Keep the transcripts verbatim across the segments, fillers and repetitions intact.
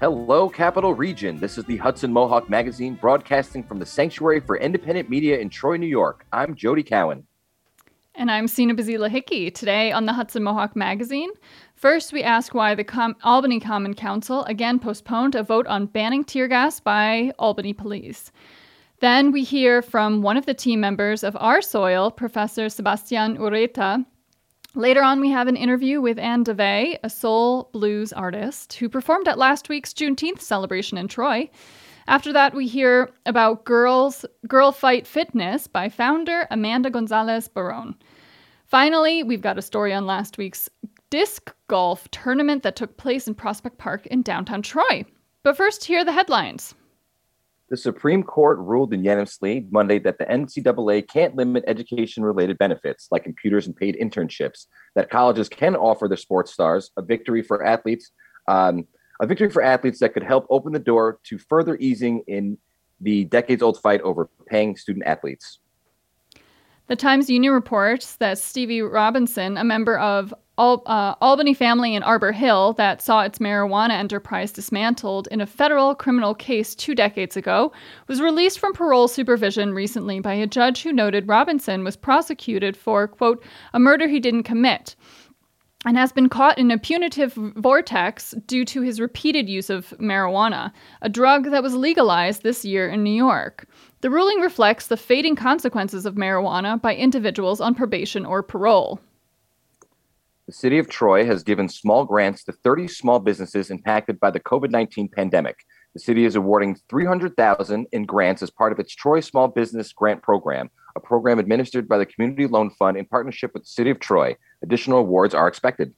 Hello, Capital Region. This is the Hudson Mohawk Magazine, broadcasting from the Sanctuary for Independent Media in Troy, New York. I'm Jody Cowan. And I'm Sina Bazila Hickey. Today on the Hudson Mohawk Magazine, first we ask why the Com- Albany Common Council again postponed a vote on banning tear gas by Albany police. Then we hear from one of the team members of Our Soil, Professor Sebastian Ureta. Later on, we have an interview with Anne DeVay, a soul blues artist who performed at last week's Juneteenth celebration in Troy. After that, we hear about Girls Girl Fight Fitness by founder Amanda Gonzalez Barone. Finally, we've got a story on last week's disc golf tournament that took place in Prospect Park in downtown Troy. But first, here are the headlines. The Supreme Court ruled unanimously Monday that the N C double A can't limit education-related benefits like computers and paid internships, that colleges can offer their sports stars, a victory for athletes, um, a victory for athletes that could help open the door to further easing in the decades-old fight over paying student athletes. The Times-Union reports that Stevie Robinson, a member of Al- uh, Albany family in Arbor Hill that saw its marijuana enterprise dismantled in a federal criminal case two decades ago, was released from parole supervision recently by a judge who noted Robinson was prosecuted for, quote, a murder he didn't commit, and has been caught in a punitive vortex due to his repeated use of marijuana, a drug that was legalized this year in New York. The ruling reflects the fading consequences of marijuana by individuals on probation or parole. The city of Troy has given small grants to thirty small businesses impacted by the covid nineteen pandemic. The city is awarding three hundred thousand dollars in grants as part of its Troy Small Business Grant Program, a program administered by the Community Loan Fund in partnership with the city of Troy. Additional awards are expected.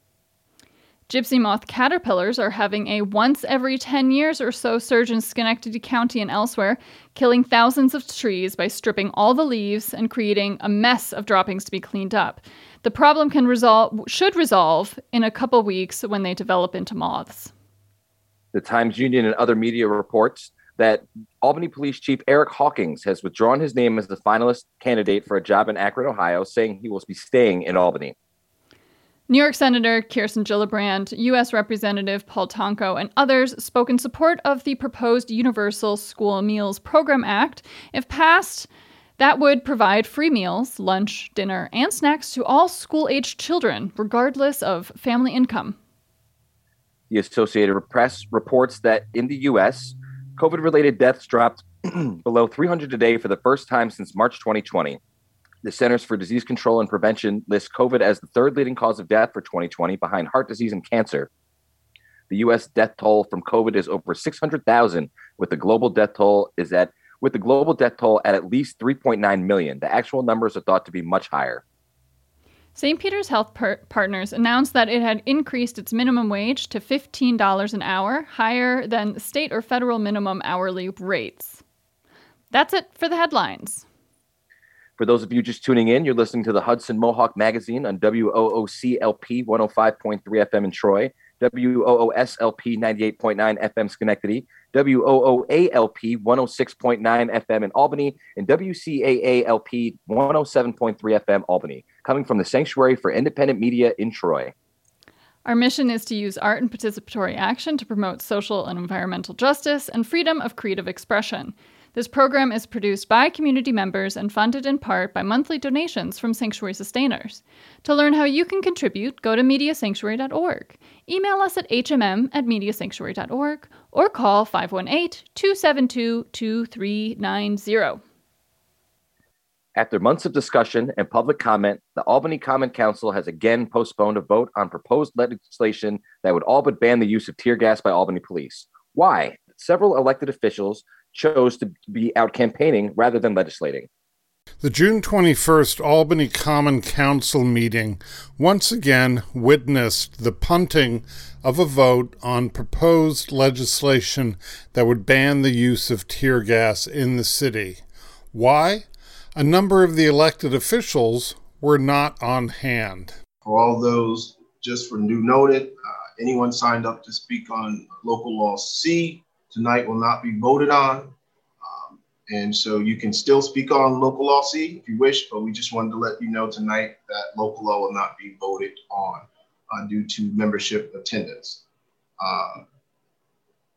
Gypsy moth caterpillars are having a once every ten years or so surge in Schenectady County and elsewhere, killing thousands of trees by stripping all the leaves and creating a mess of droppings to be cleaned up. The problem can resolve, should resolve in a couple weeks when they develop into moths. The Times-Union and other media reports that Albany Police Chief Eric Hawkins has withdrawn his name as the finalist candidate for a job in Akron, Ohio, saying he will be staying in Albany. New York Senator Kirsten Gillibrand, U S Representative Paul Tonko, and others spoke in support of the proposed Universal School Meals Program Act. If passed, that would provide free meals, lunch, dinner, and snacks to all school-aged children, regardless of family income. The Associated Press reports that in the U S, COVID-related deaths dropped below three hundred a day for the first time since March twenty twenty. The Centers for Disease Control and Prevention lists COVID as the third leading cause of death for twenty twenty, behind heart disease and cancer. The U S death toll from COVID is over six hundred thousand, with the global death toll is at with the global death toll at at least three point nine million. The actual numbers are thought to be much higher. Saint Peter's Health Par- Partners announced that it had increased its minimum wage to fifteen dollars an hour, higher than state or federal minimum hourly rates. That's it for the headlines. For those of you just tuning in, you're listening to the Hudson Mohawk Magazine on W O O C L P one oh five point three F M in Troy, W O O S L P ninety-eight point nine F M Schenectady, W O O A L P one oh six point nine F M in Albany, and W C A A L P one oh seven point three F M Albany, coming from the Sanctuary for Independent Media in Troy. Our mission is to use art and participatory action to promote social and environmental justice and freedom of creative expression. This program is produced by community members and funded in part by monthly donations from Sanctuary sustainers. To learn how you can contribute, go to media sanctuary dot org. Email us at h m m at media sanctuary dot org or call five one eight, two seven two, two three nine zero. After months of discussion and public comment, the Albany Common Council has again postponed a vote on proposed legislation that would all but ban the use of tear gas by Albany police. Why? Several elected officials chose to be out campaigning rather than legislating. The June twenty-first Albany Common Council meeting once again witnessed the punting of a vote on proposed legislation that would ban the use of tear gas in the city. Why? A number of the elected officials were not on hand. For all those, just for new noted, uh, anyone signed up to speak on Local Law C tonight will not be voted on. Um, and so you can still speak on Local Law C if you wish, but we just wanted to let you know tonight that local law will not be voted on uh, due to membership attendance. Uh,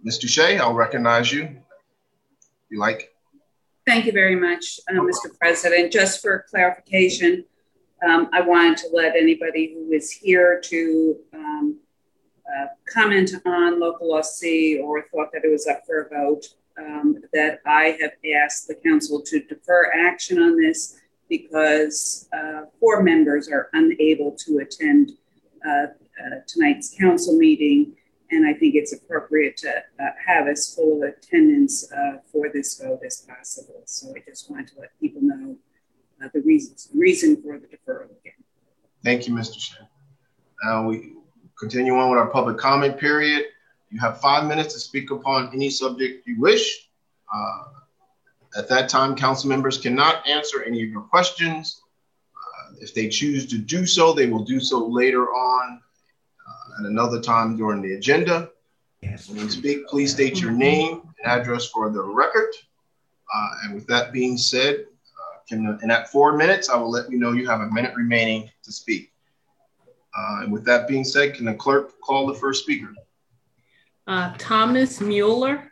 Miz Touche, I'll recognize you. If you like. Thank you very much, uh, Mister President. Just for clarification, um, I wanted to let anybody who is here to um, uh, comment on Local Law C or thought that it was up for a vote, um, that I have asked the council to defer action on this because uh, four members are unable to attend uh, uh, tonight's council meeting. And I think it's appropriate to uh, have as full of attendance uh, for this vote as possible. So I just wanted to let people know uh, the reasons, reason for the deferral again. Thank you, Mister Shen. Now we continue on with our public comment period. You have five minutes to speak upon any subject you wish. Uh, at that time, council members cannot answer any of your questions. Uh, if they choose to do so, they will do so later on at another time during the agenda. Yes. When you speak, please state your name and address for the record. Uh, and with that being said, uh, can, in that four minutes, I will let you know you have a minute remaining to speak. Uh, and with that being said, can the clerk call the first speaker? Uh, Thomas Mueller.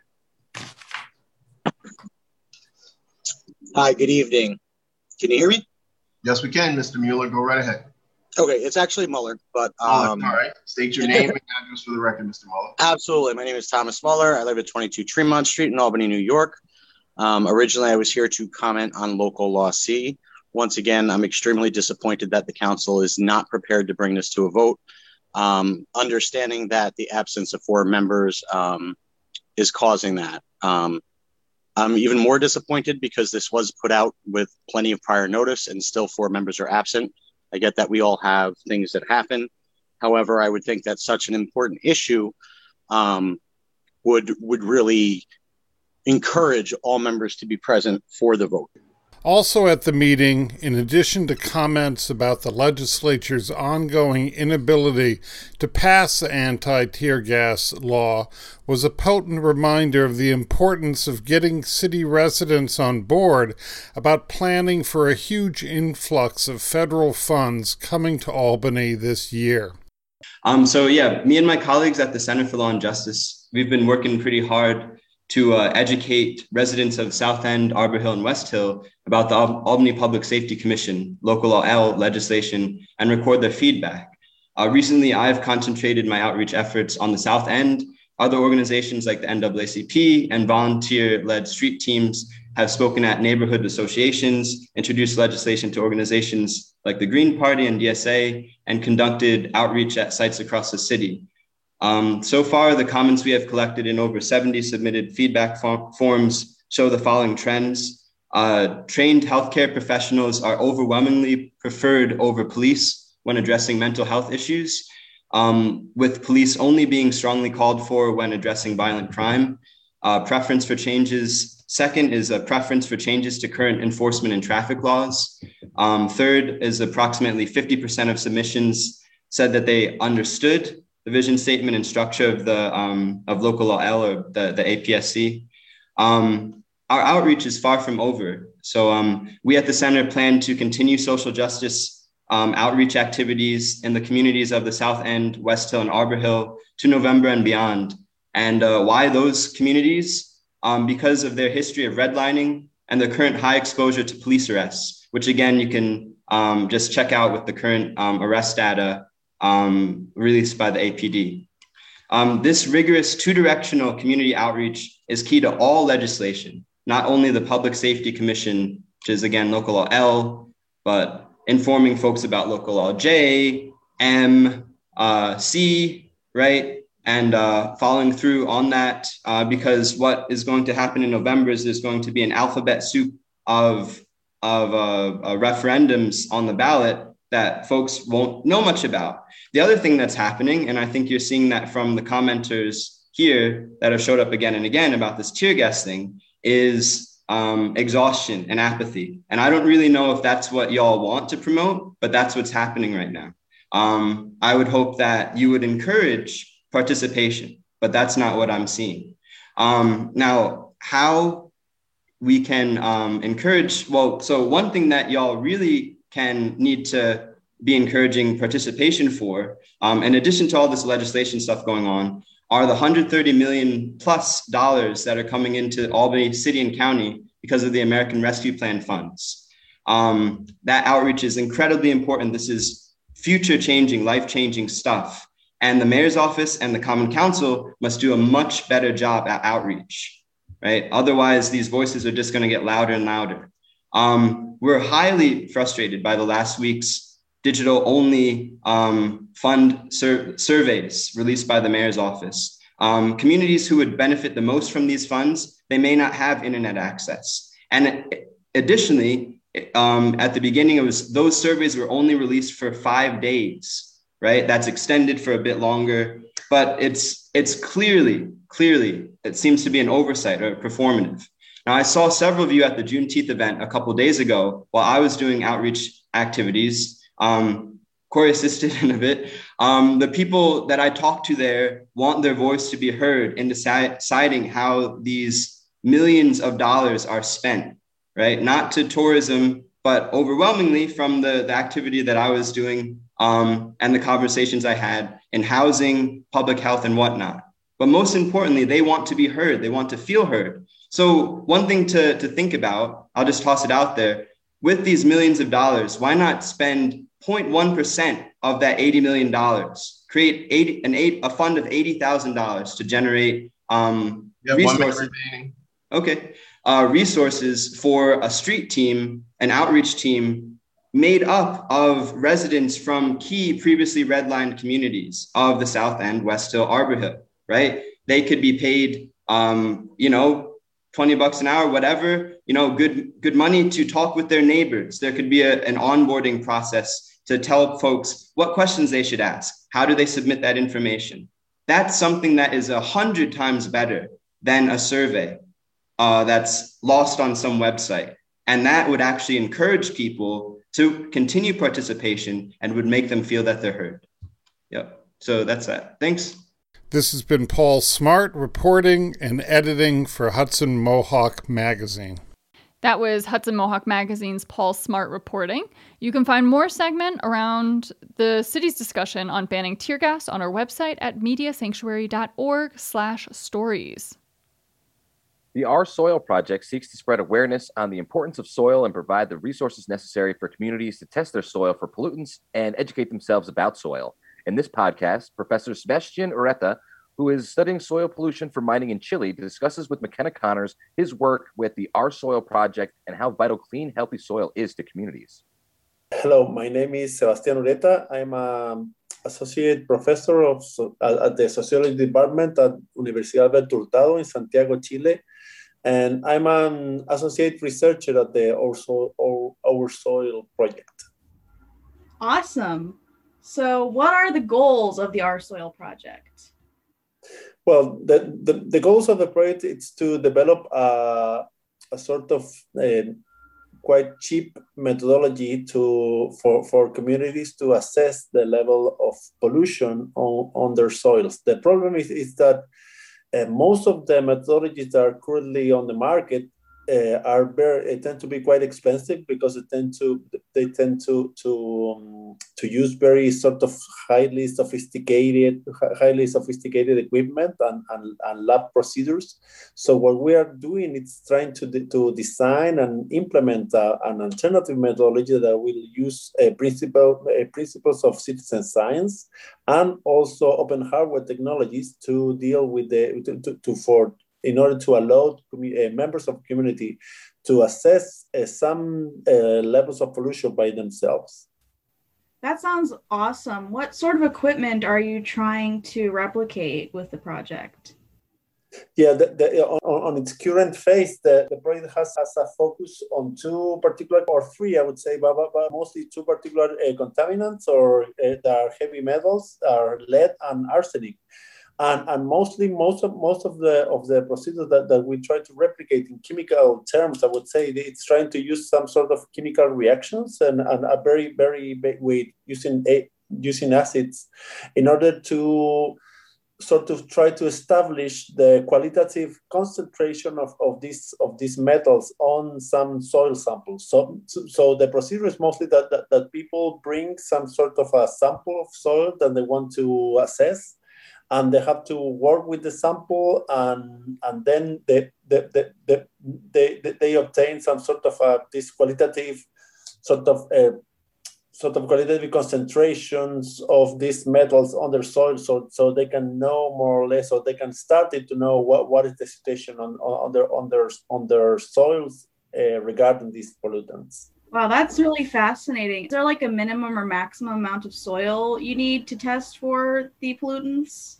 Hi, good evening. Can you hear me? Yes, we can, Mister Mueller. Go right ahead. Okay, it's actually Mueller, but um, all right. State your name and address for the record, Mister Mueller. Absolutely. My name is Thomas Mueller. I live at twenty-two Tremont Street in Albany, New York. Um, originally, I was here to comment on Local Law C. Once again, I'm extremely disappointed that the council is not prepared to bring this to a vote. Um, understanding that the absence of four members um, is causing that. Um, I'm even more disappointed because this was put out with plenty of prior notice and still four members are absent. I get that we all have things that happen. However, I would think that such an important issue um, would would really encourage all members to be present for the vote. Also at the meeting, in addition to comments about the legislature's ongoing inability to pass the anti-tear gas law, was a potent reminder of the importance of getting city residents on board about planning for a huge influx of federal funds coming to Albany this year. Um, so yeah, me and my colleagues at the Center for Law and Justice, we've been working pretty hard to uh, educate residents of South End, Arbor Hill, and West Hill about the Al- Albany Public Safety Commission, Local Law L legislation, and record their feedback. Uh, recently, I've concentrated my outreach efforts on the South End. Other organizations like the N double A C P and volunteer-led street teams have spoken at neighborhood associations, introduced legislation to organizations like the Green Party and D S A, and conducted outreach at sites across the city. Um, so far, the comments we have collected in over seventy submitted feedback form- forms show the following trends. Uh, trained healthcare professionals are overwhelmingly preferred over police when addressing mental health issues, um, with police only being strongly called for when addressing violent crime. Uh, preference for changes. Second is a preference for changes to current enforcement and traffic laws. Um, third is approximately fifty percent of submissions said that they understood the vision statement and structure of the um, of Local Law L or the, the A P S C. Um, our outreach is far from over. So um, we at the center plan to continue social justice um, outreach activities in the communities of the South End, West Hill, and Arbor Hill to November and beyond. And uh, why those communities? Um, because of their history of redlining and the current high exposure to police arrests, which again, you can um, just check out with the current um, arrest data um, released by the A P D. Um, this rigorous two-directional community outreach is key to all legislation, not only the Public Safety Commission, which is again Local Law L, but informing folks about Local Law J, M, uh, C, right? And uh, following through on that, uh, because what is going to happen in November is there's going to be an alphabet soup of, of uh, uh, referendums on the ballot that folks won't know much about. The other thing that's happening, and I think you're seeing that from the commenters here that have showed up again and again about this tear gas thing, is um, exhaustion and apathy. And I don't really know if that's what y'all want to promote, but that's what's happening right now. Um, I would hope that you would encourage participation, but that's not what I'm seeing. Um, now, how we can um, encourage, well, so one thing that y'all really can need to be encouraging participation for, um, in addition to all this legislation stuff going on, are the one hundred thirty million plus dollars that are coming into Albany City and County because of the American Rescue Plan funds. Um, that outreach is incredibly important. This is future changing, life changing stuff. And the mayor's office and the Common Council must do a much better job at outreach, right? Otherwise, these voices are just going to get louder and louder. Um, we're highly frustrated by the last week's digital only um, fund sur- surveys released by the mayor's office. Um, communities who would benefit the most from these funds, they may not have internet access. And additionally, um, at the beginning, it was those surveys were only released for five days, right? That's extended for a bit longer, but it's it's clearly, clearly, it seems to be an oversight or performative. Now, I saw several of you at the Juneteenth event a couple of days ago while I was doing outreach activities. Um, Corey assisted in a bit. Um, the people that I talked to there want their voice to be heard in deciding how these millions of dollars are spent, right? Not to tourism, but overwhelmingly from the, the activity that I was doing um, and the conversations I had in housing, public health, and whatnot. But most importantly, they want to be heard. They want to feel heard. So one thing to, to think about, I'll just toss it out there, with these millions of dollars, why not spend zero point one percent of that eighty million dollars, create eighty, an eight, a fund of eighty thousand dollars to generate um, yeah, resources. Okay. Uh, resources for a street team, an outreach team made up of residents from key previously redlined communities of the South End, West Hill, Arbor Hill, right? They could be paid, um, you know, twenty bucks an hour, whatever, you know, good, good money to talk with their neighbors. There could be a, an onboarding process to tell folks what questions they should ask. How do they submit that information? That's something that is a hundred times better than a survey uh, that's lost on some website. And that would actually encourage people to continue participation and would make them feel that they're heard. Yep. So that's that. Thanks. This has been Paul Smart reporting and editing for Hudson Mohawk Magazine. That was Hudson Mohawk Magazine's Paul Smart reporting. You can find more segment around the city's discussion on banning tear gas on our website at mediasanctuary.org slash stories. The Our Soil Project seeks to spread awareness on the importance of soil and provide the resources necessary for communities to test their soil for pollutants and educate themselves about soil. In this podcast, Professor Sebastian Ureta, who is studying soil pollution for mining in Chile, discusses with McKenna Connors his work with the Our Soil Project and how vital clean, healthy soil is to communities. Hello, my name is Sebastian Ureta. I'm an associate professor of at the sociology department at Universidad Alberto Hurtado in Santiago, Chile. And I'm an associate researcher at the Our Soil, Our, Our Soil Project. Awesome. So what are the goals of the Our Soil Project? Well, the, the, the goals of the project is to develop a, a sort of uh, quite cheap methodology to for, for communities to assess the level of pollution on, on their soils. The problem is, is that uh, most of the methodologies that are currently on the market uh, are very, tend to be quite expensive because they tend to they tend to to um, to use very sort of highly sophisticated highly sophisticated equipment and, and, and lab procedures. So what we are doing is trying to de- to design and implement uh, an alternative methodology that will use uh, principle uh, principles of citizen science and also open hardware technologies to deal with the to, to, to for in order to allow uh, members of the community to assess uh, some uh, levels of pollution by themselves. That sounds awesome. What sort of equipment are you trying to replicate with the project? Yeah, the, the, on, on its current phase, the, the project has, has a focus on two particular, or three, I would say, but, but mostly two particular uh, contaminants or uh, that are heavy metals, are lead and arsenic. And, and mostly most of most of the of the procedures that, that we try to replicate in chemical terms, I would say it's trying to use some sort of chemical reactions and, and a very, very with using a, using acids in order to sort of try to establish the qualitative concentration of, of these of these metals on some soil samples. So, so the procedure is mostly that, that, that people bring some sort of a sample of soil that they want to assess. and they have to work with the sample, and and then they they they they, they, they obtain some sort of a, this qualitative sort of uh, sort of qualitative concentrations of these metals on their soil, so so they can know more or less, or they can start it to know what, what is the situation on, on their on their on their soils uh, regarding these pollutants. Wow, that's really fascinating. Is there like a minimum or maximum amount of soil you need to test for the pollutants?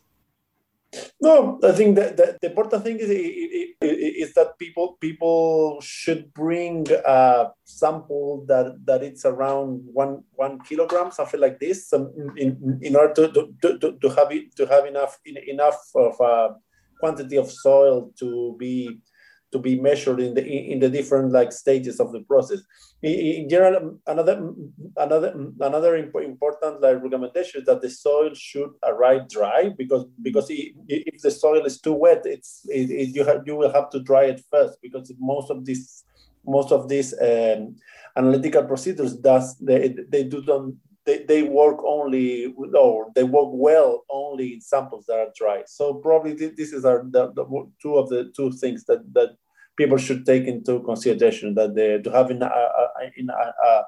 No, I think that, that the important thing is, is that people people should bring a sample that, that it's around one one kilogram, something like this, um, in, in order to, to, to, to have it, to have enough enough of a quantity of soil to be to be measured in the in the different like stages of the process. In general, another another another important like recommendation is that the soil should arrive dry, because because if the soil is too wet, it's it, it, you have you will have to dry it first, because most of these most of these um, analytical procedures does they they do don't they, they work only or they work well only in samples that are dry. So probably this is our the, the two of the two things that that people should take into consideration, that they to having a, a, in a, a,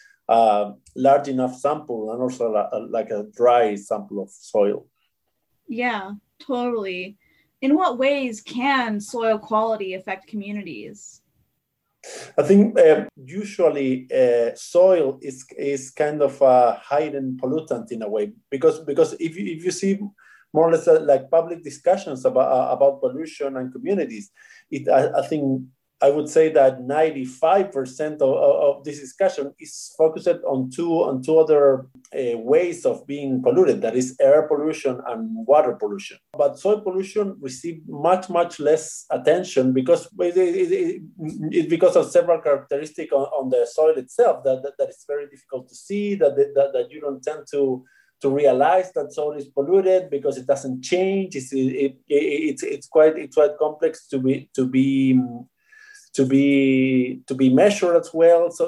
a large enough sample, and also a, a, like a dry sample of soil. Yeah, totally. In what ways can soil quality affect communities? I think uh, usually uh, soil is is kind of a hidden pollutant in a way, because because if you, if you see more or less uh, like public discussions about uh, about pollution and communities, it I, I think I would say that ninety-five percent of, of this discussion is focused on two on two other uh, ways of being polluted, that is air pollution and water pollution. But soil pollution received much, much less attention because it, it, it, it because of several characteristics on, on the soil itself that, that, that it's very difficult to see, that, that, that you don't tend to to realize that soil is polluted because it doesn't change. It's, it, it, it's, it's, quite, it's quite complex to be, to be to be to be measured as well. So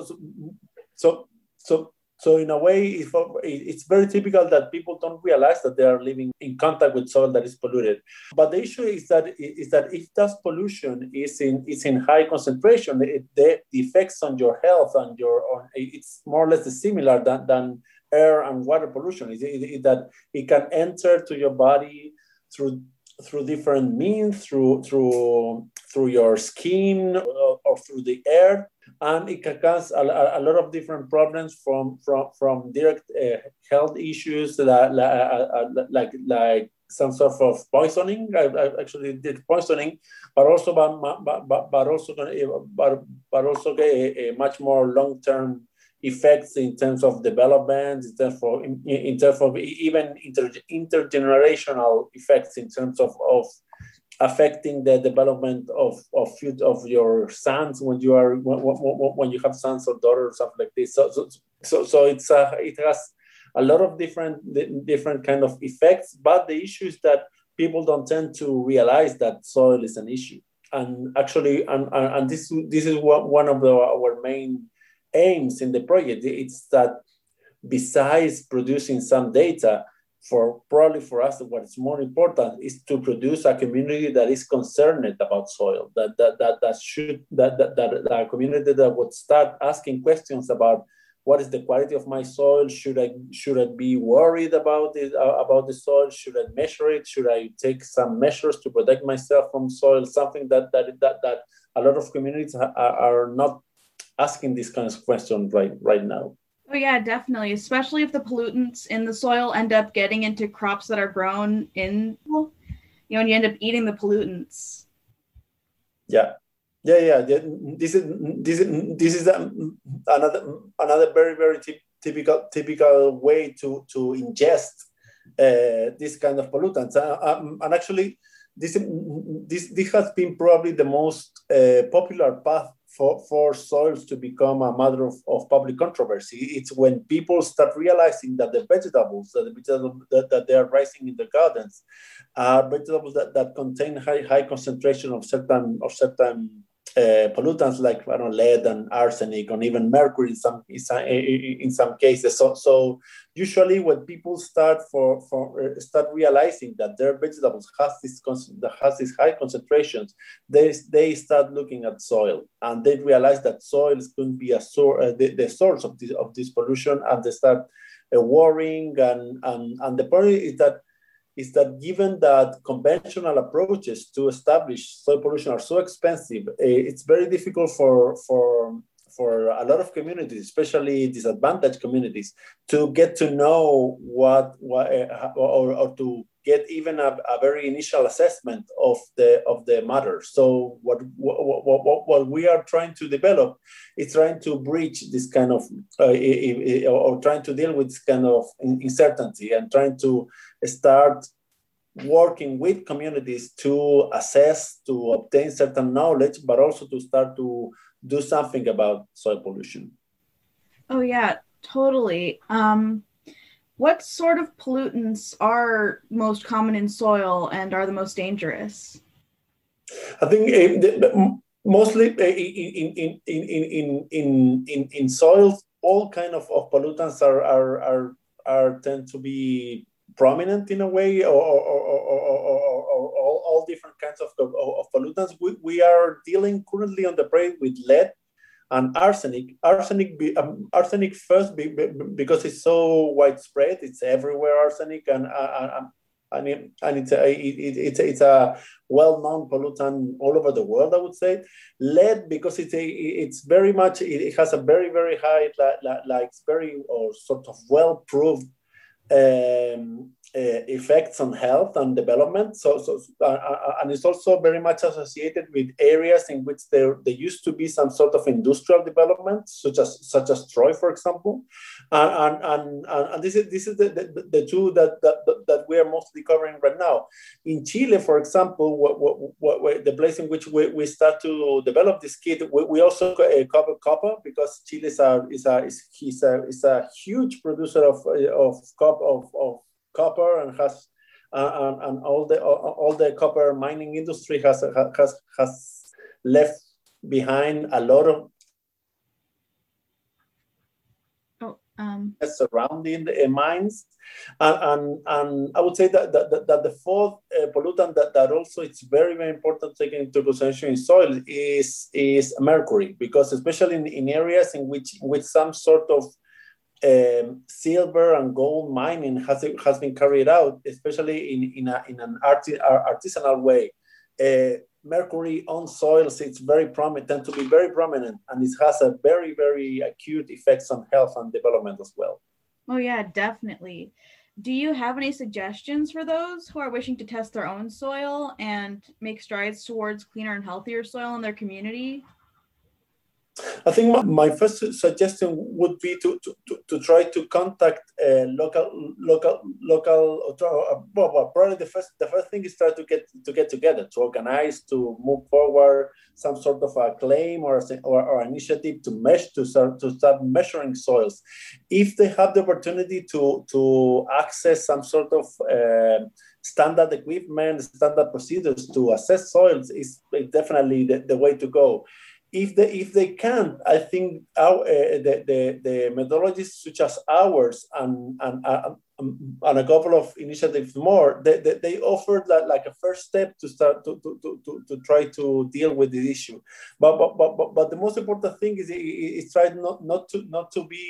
so so so in a way, if, it's very typical that people don't realize that they are living in contact with soil that is polluted. But the issue is that is that if that pollution is in is in high concentration, it, the effects on your health and your on, it's more or less similar than, than air and water pollution. Is it, it, that it can enter to your body through through different means, through through through your skin or, or through the air, and it can cause a, a lot of different problems from from from direct uh, health issues that, like like like some sort of poisoning. I, I actually did poisoning, but also but but, but also but, but also a, a much more long term effects in terms of development, in terms of, in, in terms of even inter, intergenerational effects in terms of, of affecting the development of, of of your sons when you are when, when you have sons or daughters or something like this. So so so, so it's uh, it has a lot of different different kind of effects. But the issue is that people don't tend to realize that soil is an issue, and actually and and, and this this is one of the, our main aims in the project. It's that besides producing some data, for probably for us, what is more important is to produce a community that is concerned about soil, that that that, that should that, that that a community that would start asking questions about what is the quality of my soil? Should I should I be worried about it uh, about the soil? Should I measure it? Should I take some measures to protect myself from soil? Something that that that, that a lot of communities are, are not asking these kinds of questions right right now. Oh yeah, definitely. Especially if the pollutants in the soil end up getting into crops that are grown in, you know, and you end up eating the pollutants. Yeah, yeah, yeah. This is this is this is another another very very t- typical typical way to to ingest uh, this kind of pollutants. Uh, um, and actually, this this this has been probably the most uh, popular path For, for soils to become a matter of, of public controversy. It's when people start realizing that the vegetables, that the vegetables that, that they are rising in the gardens are vegetables that, that contain high high concentration of certain of certain uh, pollutants like I don't know, lead and arsenic, or even mercury in some in some, in some cases. So, so usually when people start for, for start realizing that their vegetables has this has these high concentrations, they they start looking at soil, and they realize that soil is going to be a source, uh, the, the source of this of this pollution, and they start uh, worrying. And, and and the point is that is that given that conventional approaches to establish soil pollution are so expensive, it's very difficult for, for, for a lot of communities, especially disadvantaged communities, to get to know what, what or, or to get even a, a very initial assessment of the of the matter. So what, what, what, what we are trying to develop is trying to bridge this kind of, uh, or trying to deal with this kind of uncertainty, and trying to start working with communities to assess, to obtain certain knowledge, but also to start to do something about soil pollution. Oh yeah, totally. Um, what sort of pollutants are most common in soil and are the most dangerous? I think uh, the, mostly uh, in, in, in, in, in, in, in soils, all kind of, of pollutants are, are, are, are tend to be prominent in a way, or, or, or, or, or, or, or all, all different kinds of, of, of pollutants. We, we are dealing currently on the parade with lead and arsenic. Arsenic, be, um, arsenic first be, be, because it's so widespread. It's everywhere, arsenic, and uh, and it, and it's a, it, it's a, it's a well-known pollutant all over the world, I would say. Lead, because it's a, it's very much, it has a very very high like, like very or sort of well-proved Um, uh, effects on health and development. So, so uh, and it's also very much associated with areas in which there, there used to be some sort of industrial development, such as such as Troy, for example. And and and, and this is this is the, the, the two that, that that we are mostly covering right now. In Chile, for example, what, what, what, the place in which we, we start to develop this kit, we, we also cover copper, because Chile is a is a is, is a is a huge producer of of copper of, of copper, and has uh, and, and all the all, all the copper mining industry has has has left behind a lot of oh, um. surrounding the mines, and, and and I would say that that, that the fourth uh, pollutant that, that also it's very very important taking into consideration in soil is is mercury, because especially in, in areas in which with some sort of Um, silver and gold mining has has been carried out, especially in in, a, in an arti- artisanal way. Uh, mercury on soils, it's very prominent, tend to be very prominent, and it has a very very acute effects on health and development as well. Oh yeah, definitely. Do you have any suggestions for those who are wishing to test their own soil and make strides towards cleaner and healthier soil in their community? I think my, my first suggestion would be to, to, to, to try to contact uh, local local local. Uh, well, probably the first the first thing is try to get to get together, to organize, to move forward some sort of a claim or or, or initiative to measure to start to start measuring soils. If they have the opportunity to to access some sort of uh, standard equipment, standard procedures to assess soils, is definitely the, the way to go. If they if they can't, I think our, uh, the, the the methodologies such as ours and and uh, and a couple of initiatives more, they, they, they offered that like a first step to start to to, to, to, to try to deal with this issue. But but but but, but the most important thing is is try not not to not to be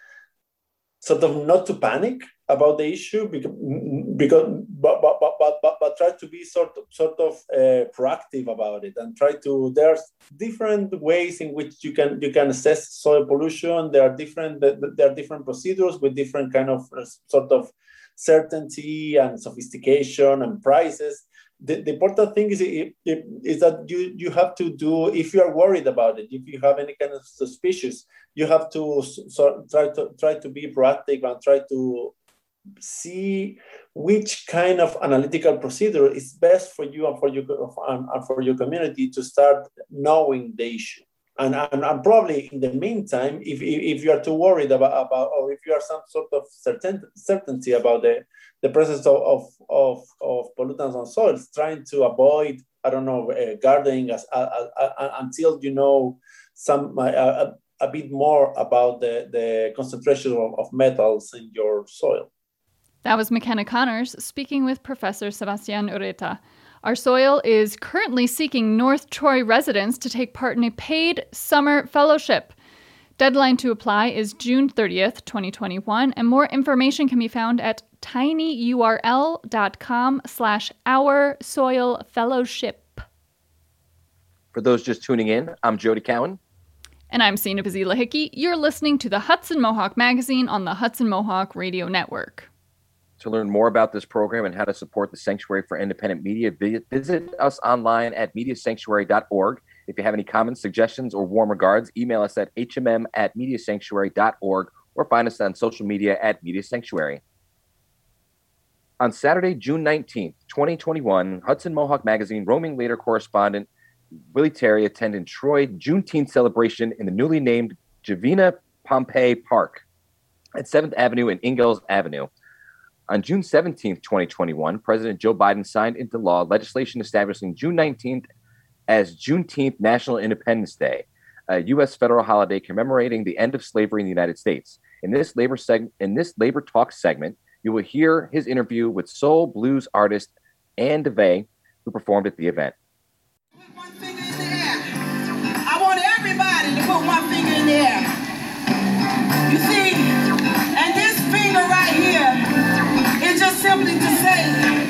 sort of not to panic about the issue, because, because but, but, but, but, but, but try to be sort of, sort of uh, proactive about it, and try to, there's different ways in which you can you can assess soil pollution. There are different there are different procedures with different kind of uh, sort of certainty and sophistication and prices. The, the important thing is, is that you, you have to do, if you are worried about it, if you have any kind of suspicious, you have to so, try to try to be proactive and try to see which kind of analytical procedure is best for you and for your and, and for your community to start knowing the issue. And, and, and probably in the meantime, if, if, if you are too worried about, about, or if you are some sort of certain, certainty about the, the presence of, of, of, of pollutants on soils, trying to avoid, I don't know, uh, gardening as, uh, uh, uh, until you know some uh, a, a bit more about the, the concentration of, of metals in your soil. That was McKenna Connors speaking with Professor Sebastian Ureta. Our soil is currently seeking North Troy residents to take part in a paid summer fellowship. Deadline to apply is June thirtieth, twenty twenty-one, and more information can be found at tinyurl.com slash our soil fellowship. For those just tuning in, I'm Jody Cowan. And I'm Sina Bazila Hickey. You're listening to the Hudson Mohawk Magazine on the Hudson Mohawk Radio Network. To learn more about this program and how to support the Sanctuary for Independent Media, visit us online at media sanctuary dot org. If you have any comments, suggestions, or warm regards, email us at h m m at media sanctuary dot org or find us on social media at Media Sanctuary. On Saturday, June nineteenth, twenty twenty-one, Hudson Mohawk Magazine roaming later correspondent Willie Terry attended Troy Juneteenth celebration in the newly named Javina Pompey Park at seventh Avenue and Ingalls Avenue. On June seventeenth, twenty twenty-one, President Joe Biden signed into law legislation establishing June nineteenth as Juneteenth National Independence Day, a U S federal holiday commemorating the end of slavery in the United States. In this labor seg- in this Labor Talk segment, you will hear his interview with soul blues artist Ann DeVay, who performed at the event. Put one finger in the air. I want everybody to put one finger in the air. You see, and this finger right here is just simply to say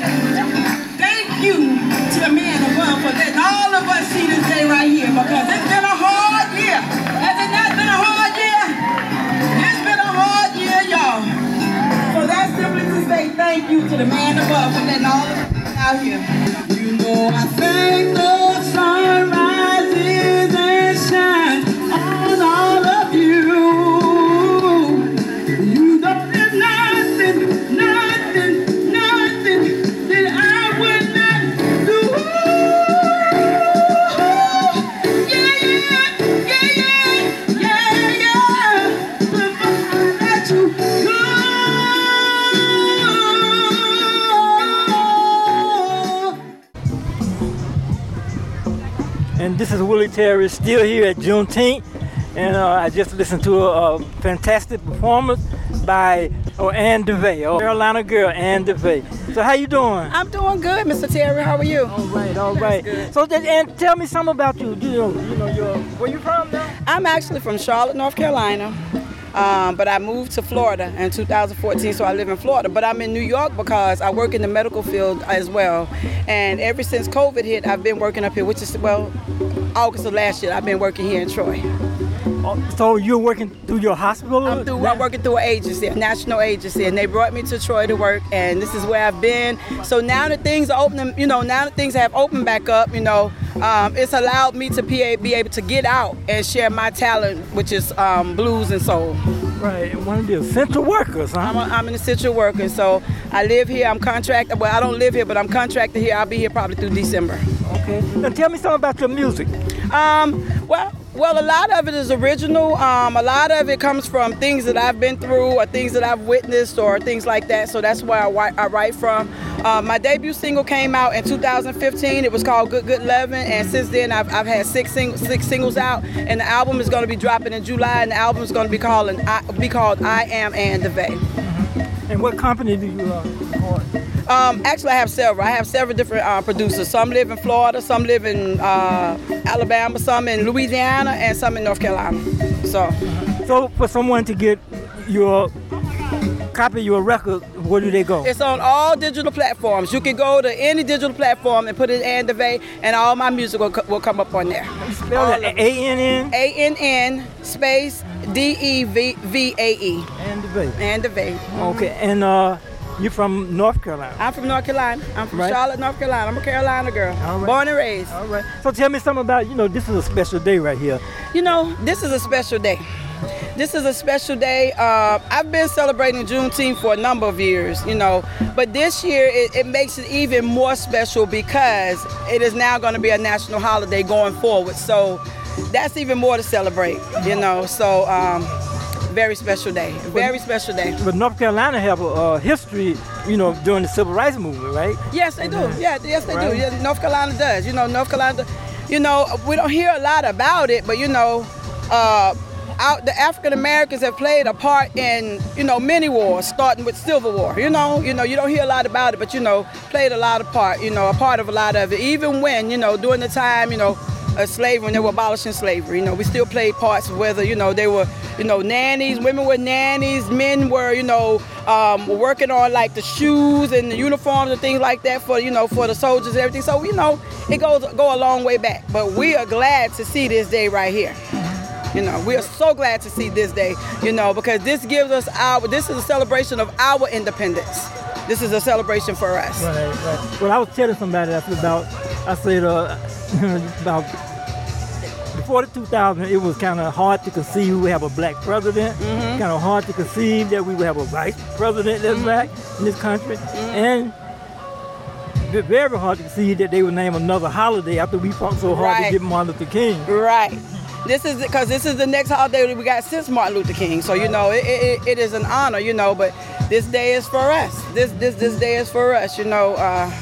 thank you to the man above for letting all of us see this day right here, because it's been a hard year. Has it not been a hard year? It's been a hard year, y'all. So that's simply to say thank you to the man above for letting all of us out here. You know I thank the sun rises and shines on all of you. You know there's nothing, nothing, nothing that I would not do. Yeah, yeah, yeah, yeah, yeah, yeah. But that you And this is Willie Terry, still here at Juneteenth, and uh, I just listened to a, a fantastic performance by oh, Ann DeVay, oh, Carolina girl Ann DeVay. So how you doing? I'm doing good, Mister Terry. How are you? All right, all right. So that, and tell me something about you. You know, you know, you're, where you from now? I'm actually from Charlotte, North Carolina. Um, but I moved to Florida in two thousand fourteen, so I live in Florida. But I'm in New York because I work in the medical field as well. And ever since COVID hit, I've been working up here, which is, well, August of last year, I've been working here in Troy. So you're working through your hospital? I'm, through, I'm working through an agency, a national agency, and they brought me to Troy to work, and this is where I've been. So now that things are opening, you know, now that things have opened back up, you know, um, it's allowed me to be able to get out and share my talent, which is um, blues and soul. Right, one of the essential workers, huh? I'm, a, I'm an essential worker, so I live here, I'm contracted, well, I don't live here, but I'm contracted here. I'll be here probably through December. Okay, now tell me something about your music. Um, well, well, a lot of it is original. Um, a lot of it comes from things that I've been through or things that I've witnessed or things like that. So that's where I, I write from. Uh, my debut single came out in two thousand fifteen. It was called Good Good Lovin', and since then I've, I've had six, sing- six singles out. And the album is going to be dropping in July, and the album is going to be called I, be called I Am Ann DeVay. Mm-hmm. And what company do you uh, support? Um, actually, I have several. I have several different uh, producers. Some live in Florida, some live in uh, Alabama, some in Louisiana, and some in North Carolina. So, so for someone to get your copy your record, where do they go? It's on all digital platforms. You can go to any digital platform and put it in Ann DeVay, and all my music will, will come up on there. Spell it A N N? A N N space D E V V A E. Ann DeVay. Ann DeVay. Okay, and uh, you're from North Carolina? I'm from North Carolina. I'm from right. Charlotte, North Carolina. I'm a Carolina girl. All right. Born and raised. All right. So tell me something about, you know, this is a special day right here. You know, this is a special day. This is a special day. Uh, I've been celebrating Juneteenth for a number of years, you know, but this year it, it makes it even more special because it is now going to be a national holiday going forward. So that's even more to celebrate, you know. So um, very special day, very special day. But North Carolina have a uh, history, you know, during the Civil Rights Movement, right? Yes, they do. Yeah, yes, they Right. do. Yeah, North Carolina does. You know, North Carolina, you know, we don't hear a lot about it, but you know, uh, out, the African Americans have played a part in, you know, many wars, starting with Civil War. You know, you know, you don't hear a lot about it, but you know, played a lot of part. You know, a part of a lot of it. Even when, you know, during the time, you know, of slavery, when they were abolishing slavery, you know, we still played parts. Whether, you know, they were, you know, nannies, women were nannies, men were, you know, um, working on like the shoes and the uniforms and things like that for, you know, for the soldiers and everything. So, you know, it goes go a long way back. But we are glad to see this day right here. You know, we are so glad to see this day, you know, because this gives us our, this is a celebration of our independence. This is a celebration for us. Right, right. Well, I was telling somebody that's about, I said, uh, about before the two thousand, it was kind of hard to conceive we would have a black president. Mm-hmm. Kind of hard to conceive that we would have a vice president that's Mm-hmm. black in this country. And v- very hard to conceive that they would name another holiday after we fought so hard Right. to get Martin Luther King. Right. This is because this is the next holiday that we got since Martin Luther King. So you know, it, it, it is an honor, you know. But this day is for us. This this this day is for us. You know, uh,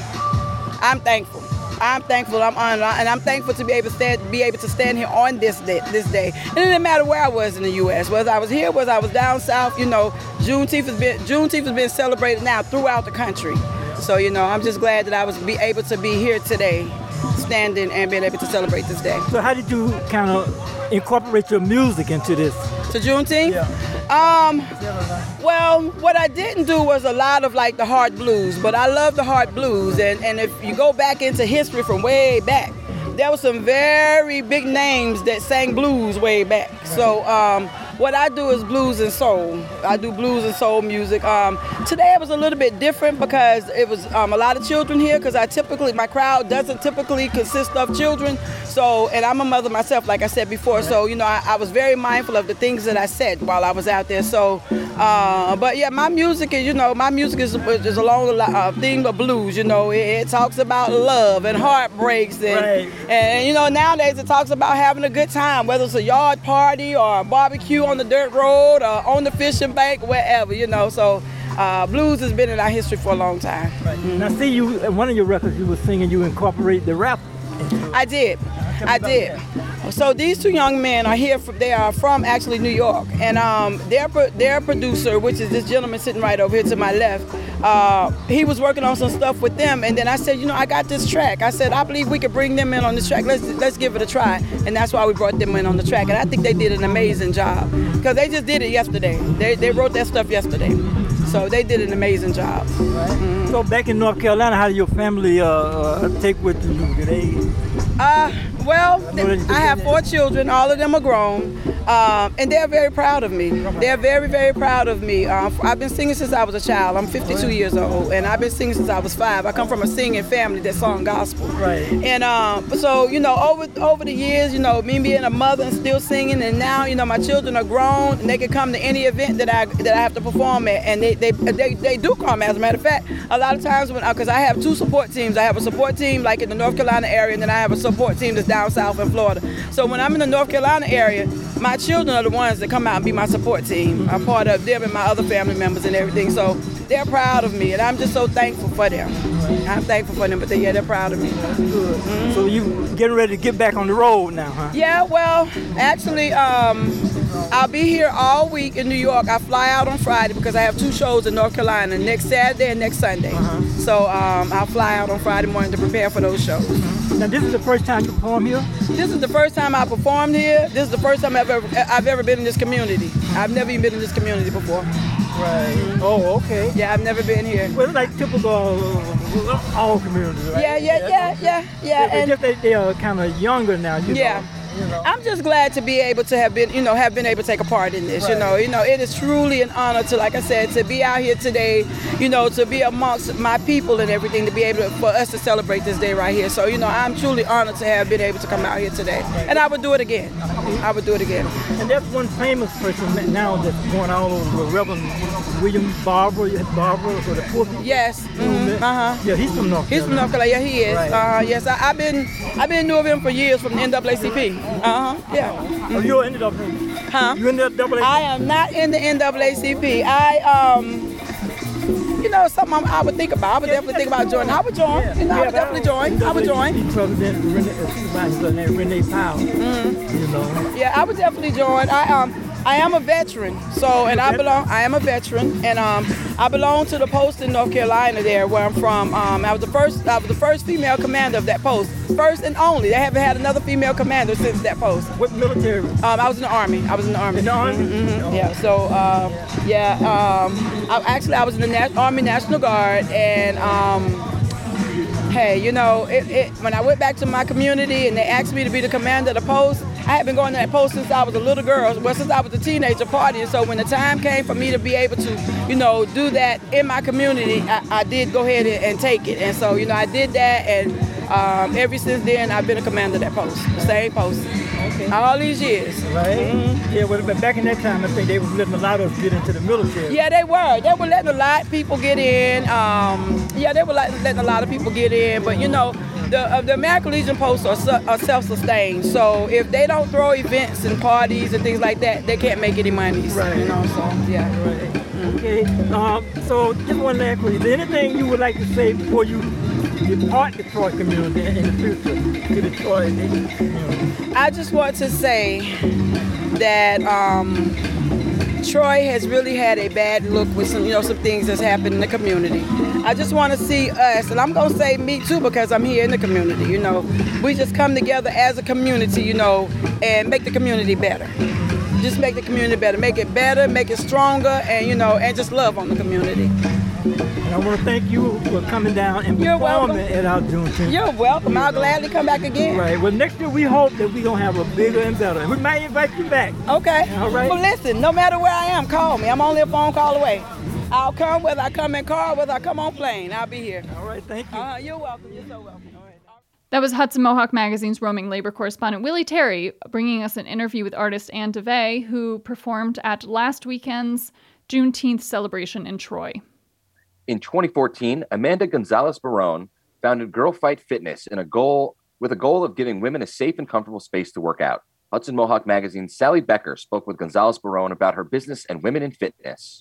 I'm thankful. I'm thankful. I'm honored, and I'm thankful to be able to stand, be able to stand here on this day. This day, and it didn't matter where I was in the U S Whether I was here, whether I was down south. You know, Juneteenth has been Juneteenth has been celebrated now throughout the country. So you know, I'm just glad that I was be able to be here today, standing and being able to celebrate this day. So how did you kind of incorporate your music into this? To Juneteenth? Um, well, what I didn't do was a lot of like the hard blues, but I love the hard blues. And, and if you go back into history from way back, there were some very big names that sang blues way back. So um, what I do is blues and soul. I do blues and soul music. Um, today it was a little bit different because it was um, a lot of children here because I typically, my crowd doesn't typically consist of children. So, and I'm a mother myself, like I said before. So, you know, I, I was very mindful of the things that I said while I was out there. So, uh, but yeah, my music is, you know, my music is, is along the uh, theme of blues. You know, it, it talks about love and heartbreaks. And, Right. and, you know, nowadays it talks about having a good time, whether it's a yard party or a barbecue on the dirt road or on the fishing bank, wherever, you know. So, uh, blues has been in our history for a long time. And I see you, in one of your records you were singing, you incorporate the rap. I did. I did. So these two young men are here. From, they are from actually New York, and um, their pro- their producer, which is this gentleman sitting right over here to my left, uh, he was working on some stuff with them. And then I said, you know, I got this track. I said, I believe we could bring them in on this track. Let's let's give it a try. And that's why we brought them in on the track. And I think they did an amazing job because they just did it yesterday. They they wrote that stuff yesterday. So they did an amazing job. Mm-hmm. So back in North Carolina, how did your family uh, uh, take what you do? Did they? Uh, well, I have four children. All of them are grown, um, and they're very proud of me. They're very, very proud of me. Uh, I've been singing since I was a child. I'm fifty-two years old, and I've been singing since I was five. I come from a singing family that sung gospel. Right. And um, so, you know, over over the years, you know, me being a mother and still singing, and now, you know, my children are grown, and they can come to any event that I that I have to perform at, and they they they, they do come. As a matter of fact, a lot of times when because I have two support teams. I have a support team like in the North Carolina area, and then I have a support team that's down south in Florida. So when I'm in the North Carolina area, my children are the ones that come out and be my support team. I'm part of them and my other family members and everything. So they're proud of me, and I'm just so thankful for them. I'm thankful for them, but they, yeah, they're proud of me. Good. Mm-hmm. So you getting ready to get back on the road now, huh? Yeah, well, actually, um, I'll be here all week in New York. I fly out on Friday because I have two shows in North Carolina, next Saturday and next Sunday. Uh-huh. So um, I'll fly out on Friday morning to prepare for those shows. Now, this is the first time you perform here? This is the first time I performed here. This is the first time I've ever, I've ever been in this community. I've never even been in this community before. Right. Oh, okay. Yeah, I've never been here. Well, it's like typical uh, all communities, right? Yeah, yeah, yeah, yeah, yeah. It's And just that they are kind of younger now, you yeah. know. You know. I'm just glad to be able to have been, you know, have been able to take a part in this. Right. You know, you know, it is truly an honor to, like I said, to be out here today. You know, to be amongst my people and everything, to be able to, for us to celebrate this day right here. So, you know, I'm truly honored to have been able to come out here today, and I would do it again. I would do it again. And there's one famous person now that's going all over, Reverend William Barber. Barber for the poor people. Yes. Mm-hmm. Uh huh. Yeah, he's from North Carolina. He's from North Carolina. Yeah, he is. Right. Uh huh. Yes, I, I've been I've been knowing him for years from the N double A C P. Uh huh. Yeah. Mm-hmm. Oh, you're in the double A C P? Huh? You in the double A C P? I am not in the N double A C P. I um. You know, something I would think about. I would yeah, definitely think about joining. I would join. Yeah. You know, yeah, I would definitely join. I would join. President Renee, Renee Powell. Mm-hmm. You know. Yeah, I would definitely join. I um, I am a veteran, so and I belong. I am a veteran, and um, I belong to the post in North Carolina there, where I'm from. Um, I was the first. I was the first female commander of that post, first and only. They haven't had another female commander since that post. What military? Um, I was in the army. I was in the army. In the army. Mm-hmm. Oh. Yeah. So, uh, yeah. Um, I, actually, I was in the Na- Army National Guard, and um, hey, you know, it, it, when I went back to my community and they asked me to be the commander of the post, I had been going to that post since I was a little girl, well, since I was a teenager partying. So when the time came for me to be able to, you know, do that in my community, I, I did go ahead and, and take it. And so, you know, I did that, and um, ever since then, I've been a commander of that post, the same post. Okay. All these years. Right. Mm-hmm. Yeah, well, but back in that time, I think they were letting a lot of us get into the military. Yeah, they were. They were letting a lot of people get in. Um, yeah, they were letting a lot of people get in. But, you know, the uh, the American Legion posts are, su- are self-sustained. So if they don't throw events and parties and things like that, they can't make any money. Right. You know, so, yeah. Right. Mm-hmm. Okay. Um, so just one last question. Is there anything you would like to say before you depart the Troy community in the future to the Troy community? I just want to say that um, Troy has really had a bad look with some, you know, some things that's happened in the community. I just want to see us, and I'm going to say me too because I'm here in the community, you know. We just come together as a community, you know, and make the community better. Just make the community better. Make it better, make it stronger, and, you know, and just love on the community. And I want to thank you for coming down and performing at our Juneteenth. You're welcome. I'll gladly come back again. Right. Well, next year we hope that we're going to have a bigger and better. We might invite you back. Okay. All right. Well, listen, no matter where I am, call me. I'm only a phone call away. I'll come, whether I come in car, whether I come on plane. I'll be here. All right. Thank you. Uh, you're welcome. You're so welcome. All right. That was Hudson Mohawk Magazine's roaming labor correspondent Willie Terry bringing us an interview with artist Anne DeVay, who performed at last weekend's Juneteenth celebration in Troy. In twenty fourteen, Amanda Gonzalez-Barone founded Girl Fight Fitness in a goal with a goal of giving women a safe and comfortable space to work out. Hudson Mohawk Magazine's Sally Becker spoke with Gonzalez-Barone about her business and women in fitness.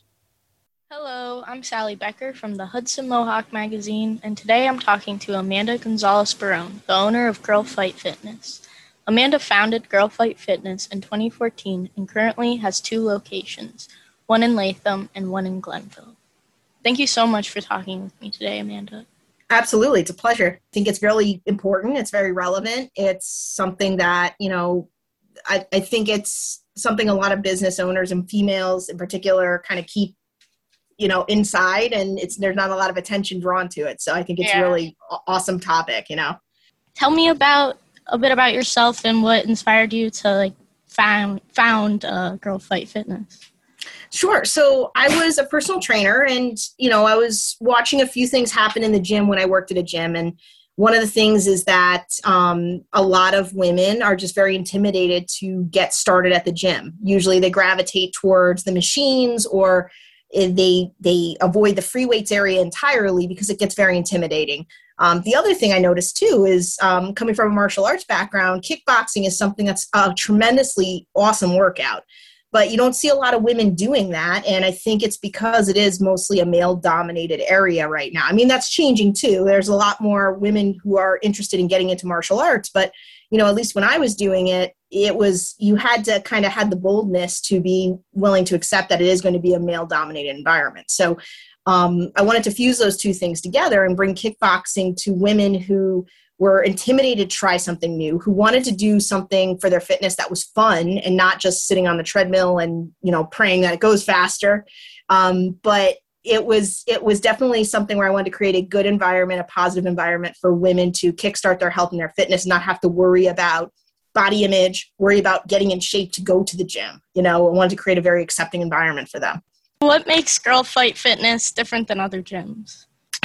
Hello, I'm Sally Becker from the Hudson Mohawk Magazine, and today I'm talking to Amanda Gonzalez-Barone, the owner of Girl Fight Fitness. Amanda founded Girl Fight Fitness in twenty fourteen and currently has two locations, one in Latham and one in Glenville. Thank you so much for talking with me today, Amanda. Absolutely. It's a pleasure. I think it's really important. It's very relevant. It's something that, you know, I, I think it's something a lot of business owners and females in particular kind of keep, you know, inside, and it's there's not a lot of attention drawn to it. So I think it's yeah. a really awesome topic, you know. Tell me about a bit about yourself and what inspired you to like found found uh, Girl Fight Fitness. Sure. So I was a personal trainer, and, you know, I was watching a few things happen in the gym when I worked at a gym. And one of the things is that um, a lot of women are just very intimidated to get started at the gym. Usually they gravitate towards the machines, or they they avoid the free weights area entirely because it gets very intimidating. Um, the other thing I noticed too is um, coming from a martial arts background, kickboxing is something that's a tremendously awesome workout. But you don't see a lot of women doing that, and I think it's because it is mostly a male-dominated area right now. I mean, that's changing too. There's a lot more women who are interested in getting into martial arts, but, you know, at least when I was doing it, it was, you had to kind of had the boldness to be willing to accept that it is going to be a male-dominated environment. So um, I wanted to fuse those two things together and bring kickboxing to women who were intimidated to try something new, who wanted to do something for their fitness that was fun and not just sitting on the treadmill and, you know, praying that it goes faster. Um, but it was, it was definitely something where I wanted to create a good environment, a positive environment for women to kickstart their health and their fitness, not have to worry about body image, worry about getting in shape to go to the gym. You know, I wanted to create a very accepting environment for them. What makes Girl Fight Fitness different than other gyms?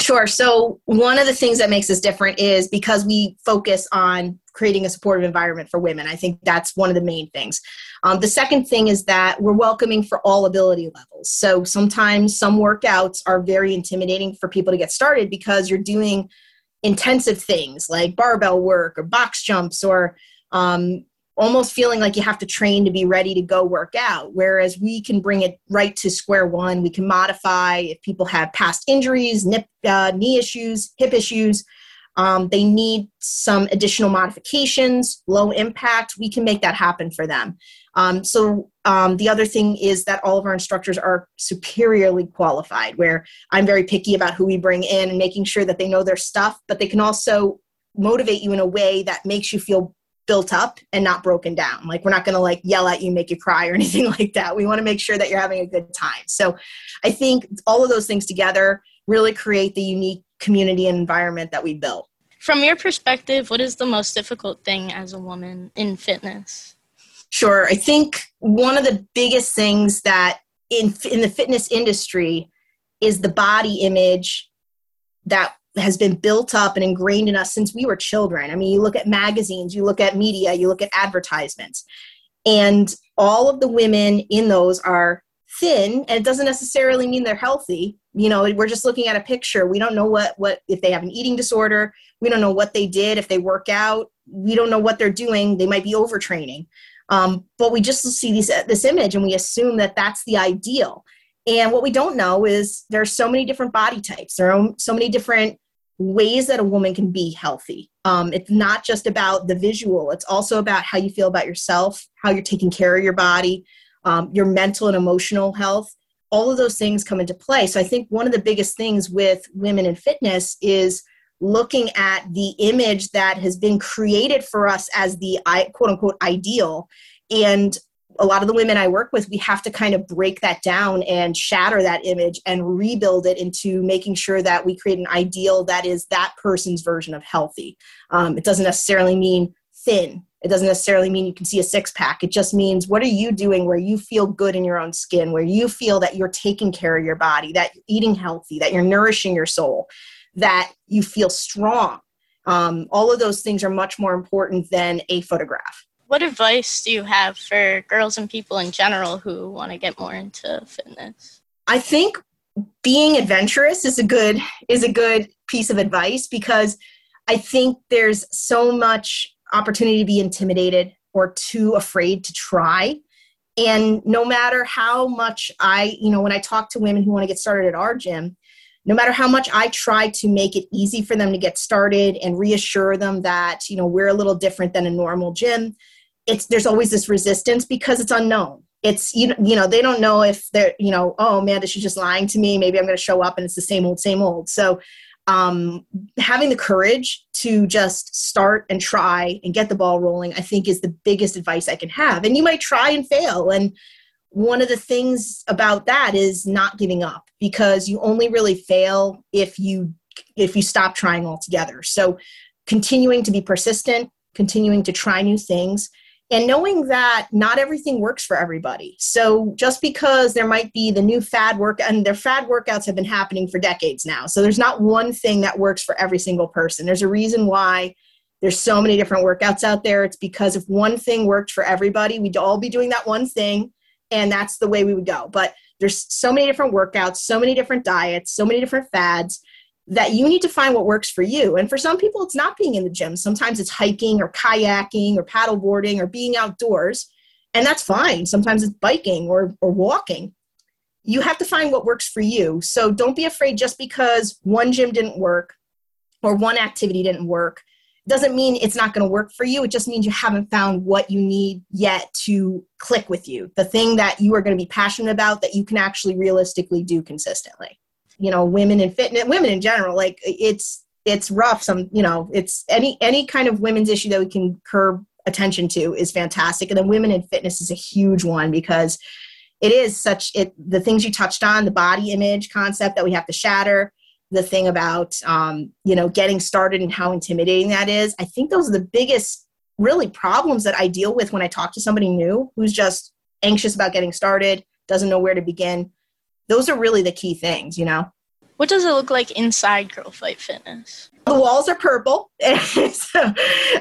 Sure. So one of the things that makes us different is because we focus on creating a supportive environment for women. I think that's one of the main things. Um, the second thing is that we're welcoming for all ability levels. So sometimes some workouts are very intimidating for people to get started because you're doing intensive things like barbell work or box jumps or um, almost feeling like you have to train to be ready to go work out. Whereas we can bring it right to square one. We can modify if people have past injuries, nip, uh, knee issues, hip issues. Um, they need some additional modifications, low impact. We can make that happen for them. Um, so um, the other thing is that all of our instructors are superiorly qualified, where I'm very picky about who we bring in and making sure that they know their stuff, but they can also motivate you in a way that makes you feel built up and not broken down. Like, we're not going to like yell at you, make you cry or anything like that. We want to make sure that you're having a good time. So I think all of those things together really create the unique community and environment that we built. From your perspective, what is the most difficult thing as a woman in fitness? Sure. I think one of the biggest things that in in the fitness industry is the body image that has been built up and ingrained in us since we were children. I mean, you look at magazines, you look at media, you look at advertisements, and all of the women in those are thin, and it doesn't necessarily mean they're healthy. You know, we're just looking at a picture. We don't know what, what if they have an eating disorder. We don't know what they did. If they work out, we don't know what they're doing. They might be overtraining. Um, but we just see these, this image and we assume that that's the ideal. And what we don't know is there's so many different body types. There are so many different ways that a woman can be healthy. Um, it's not just about the visual. It's also about how you feel about yourself, how you're taking care of your body, um, your mental and emotional health. All of those things come into play. So I think one of the biggest things with women in fitness is looking at the image that has been created for us as the quote unquote ideal. And a lot of the women I work with, we have to kind of break that down and shatter that image and rebuild it into making sure that we create an ideal that is that person's version of healthy. Um, it doesn't necessarily mean thin. It doesn't necessarily mean you can see a six pack. It just means, what are you doing where you feel good in your own skin, where you feel that you're taking care of your body, that you're eating healthy, that you're nourishing your soul, that you feel strong. Um, all of those things are much more important than a photograph. What advice do you have for girls and people in general who want to get more into fitness? I think being adventurous is a good is a good piece of advice, because I think there's so much opportunity to be intimidated or too afraid to try. And no matter how much I, you know, when I talk to women who want to get started at our gym, no matter how much I try to make it easy for them to get started and reassure them that, you know, we're a little different than a normal gym, it's there's always this resistance because it's unknown. It's, you know, you know, they don't know if they're, you know, oh, Amanda, she's just lying to me. Maybe I'm going to show up and it's the same old, same old. So um, having the courage to just start and try and get the ball rolling, I think is the biggest advice I can have. And you might try and fail. And one of the things about that is not giving up, because you only really fail if you if you stop trying altogether. So continuing to be persistent, continuing to try new things, and knowing that not everything works for everybody. So just because there might be the new fad work, and their fad workouts have been happening for decades now. So there's not one thing that works for every single person. There's a reason why there's so many different workouts out there. It's because if one thing worked for everybody, we'd all be doing that one thing, and that's the way we would go. But there's so many different workouts, so many different diets, so many different fads, that you need to find what works for you. And for some people, it's not being in the gym. Sometimes it's hiking or kayaking or paddleboarding or being outdoors. And that's fine. Sometimes it's biking or, or walking. You have to find what works for you. So don't be afraid just because one gym didn't work or one activity didn't work. It doesn't mean it's not going to work for you. It just means you haven't found what you need yet to click with you. The thing that you are going to be passionate about that you can actually realistically do consistently. You know, women in fitness, women in general, like it's, it's rough. Some, you know, it's any, any kind of women's issue that we can curb attention to is fantastic. And then women in fitness is a huge one, because it is such it, the things you touched on, the body image concept that we have to shatter, the thing about, um, you know, getting started and how intimidating that is. I think those are the biggest really problems that I deal with when I talk to somebody new who's just anxious about getting started, doesn't know where to begin. Those are really the key things, you know? What does it look like inside Girl Fight Fitness? The walls are purple. so,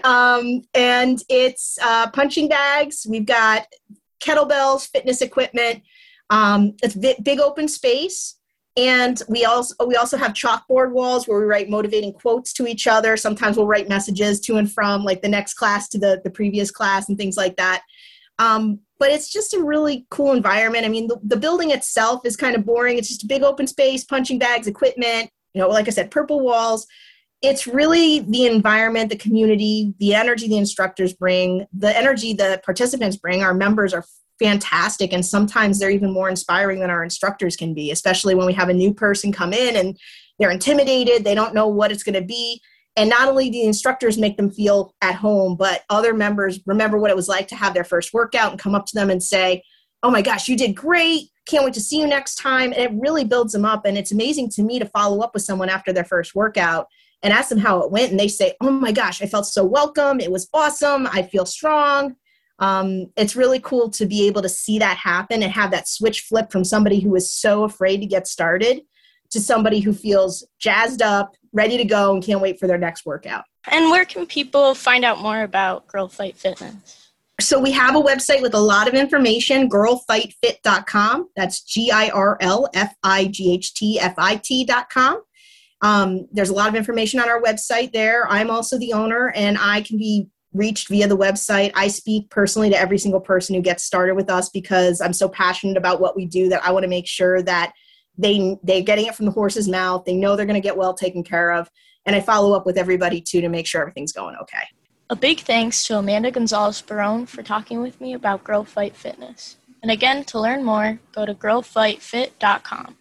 um, and it's uh, punching bags. We've got kettlebells, fitness equipment. Um, it's big, big open space. And we also we also have chalkboard walls where we write motivating quotes to each other. Sometimes we'll write messages to and from, like the next class to the, the previous class and things like that. Um, but it's just a really cool environment. I mean, the, the building itself is kind of boring. It's just a big open space, punching bags, equipment, you know, like I said, purple walls. It's really the environment, the community, the energy the instructors bring, the energy the participants bring. Our members are fantastic, and sometimes they're even more inspiring than our instructors can be, especially when we have a new person come in and they're intimidated, they don't know what it's going to be. And not only do the instructors make them feel at home, but other members remember what it was like to have their first workout and come up to them and say, oh my gosh, you did great, can't wait to see you next time. And it really builds them up. And it's amazing to me to follow up with someone after their first workout and ask them how it went, and they say, oh my gosh, I felt so welcome, it was awesome, I feel strong. Um, it's really cool to be able to see that happen and have that switch flip from somebody who is so afraid to get started to somebody who feels jazzed up, ready to go, and can't wait for their next workout. And where can people find out more about Girl Fight Fitness? So we have a website with a lot of information, girl fight fit dot com. That's G I R L F I G H T F I T dot com. Um, there's a lot of information on our website there. I'm also the owner, and I can be reached via the website. I speak personally to every single person who gets started with us because I'm so passionate about what we do that I want to make sure that they, they're getting it from the horse's mouth. They know they're going to get well taken care of. And I follow up with everybody, too, to make sure everything's going okay. A big thanks to Amanda Gonzalez-Barone for talking with me about Girl Fight Fitness. And again, to learn more, go to girl fight fit dot com.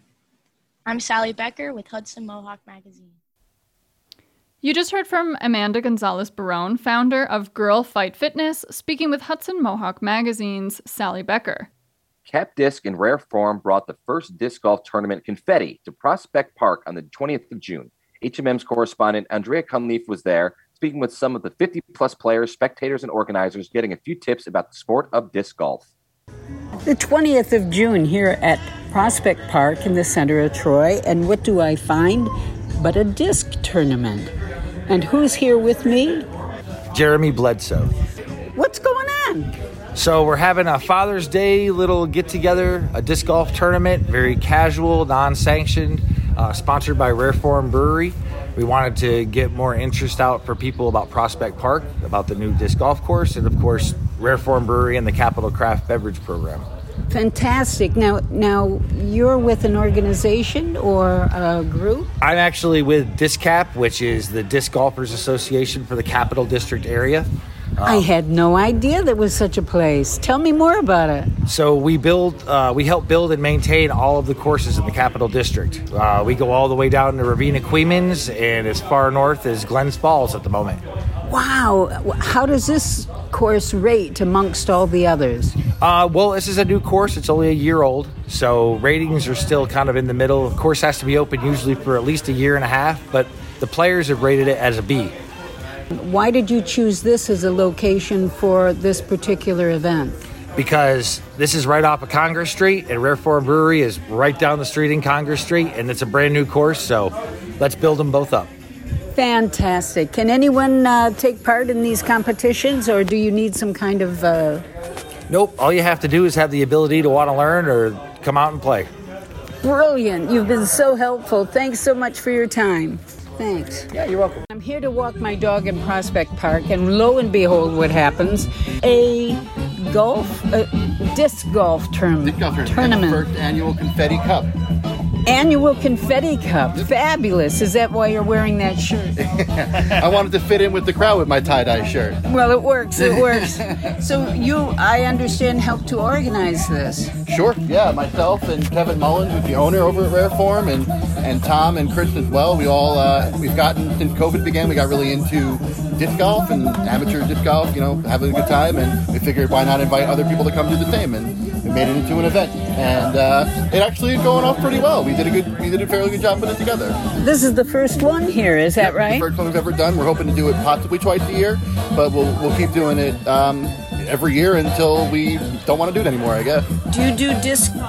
I'm Sally Becker with Hudson Mohawk Magazine. You just heard from Amanda Gonzalez-Barone, founder of Girl Fight Fitness, speaking with Hudson Mohawk Magazine's Sally Becker. Cap Disc in rare form brought the first disc golf tournament Confetti to Prospect Park on the twentieth of June. H M M's correspondent Andrea Cunliffe was there, speaking with some of the fifty-plus players, spectators, and organizers, getting a few tips about the sport of disc golf. The twentieth of June here at Prospect Park in the center of Troy, and what do I find but a disc tournament? And who's here with me? Jeremy Bledsoe. What's going on? So we're having a Father's Day little get-together, a disc golf tournament, very casual, non-sanctioned, uh, sponsored by Rare Form Brewery. We wanted to get more interest out for people about Prospect Park, about the new disc golf course, and of course, Rare Form Brewery and the Capital Craft Beverage Program. Fantastic. Now, now you're with an organization or a group? I'm actually with DisCap, which is the Disc Golfers Association for the Capital District area. Um, I had no idea there was such a place. Tell me more about it. So we build, uh, we help build and maintain all of the courses in the Capital District. Uh, we go all the way down to Ravina Queemans and as far north as Glens Falls at the moment. Wow. How does this course rate amongst all the others? Uh, well, this is a new course. It's only a year old, so ratings are still kind of in the middle. The course has to be open usually for at least a year and a half, but the players have rated it as a B. Why did you choose this as a location for this particular event? Because this is right off of Congress Street, and Rare Form Brewery is right down the street in Congress Street, and it's a brand new course, so let's build them both up. Fantastic. Can anyone uh, take part in these competitions, or do you need some kind of... Uh... Nope. All you have to do is have the ability to want to learn or come out and play. Brilliant. You've been so helpful. Thanks so much for your time. Thanks. Yeah, you're welcome. I'm here to walk my dog in Prospect Park, and lo and behold, what happens? A golf, a disc golf term, disc golf tournament. First annual Confetti Cup. Annual Confetti Cup. Fabulous. Is that why you're wearing that shirt? I wanted to fit in with the crowd with my tie-dye shirt. Well, it works. It works. So you, I understand, helped to organize this. Sure. Yeah, myself and Kevin Mullins, who's the owner over at Rare Form, and, and Tom and Chris as well. We all, uh, we've gotten, since COVID began, we got really into disc golf and amateur disc golf, you know, having a good time, and we figured why not invite other people to come do the same, and we made it into an event. And uh, it actually is going off pretty well. We did a good, we did a fairly good job putting it together. This is the first one here, is that yep, right? The first one we've ever done. We're hoping to do it possibly twice a year, but we'll we'll keep doing it um, every year until we don't want to do it anymore, I guess. Do you do disc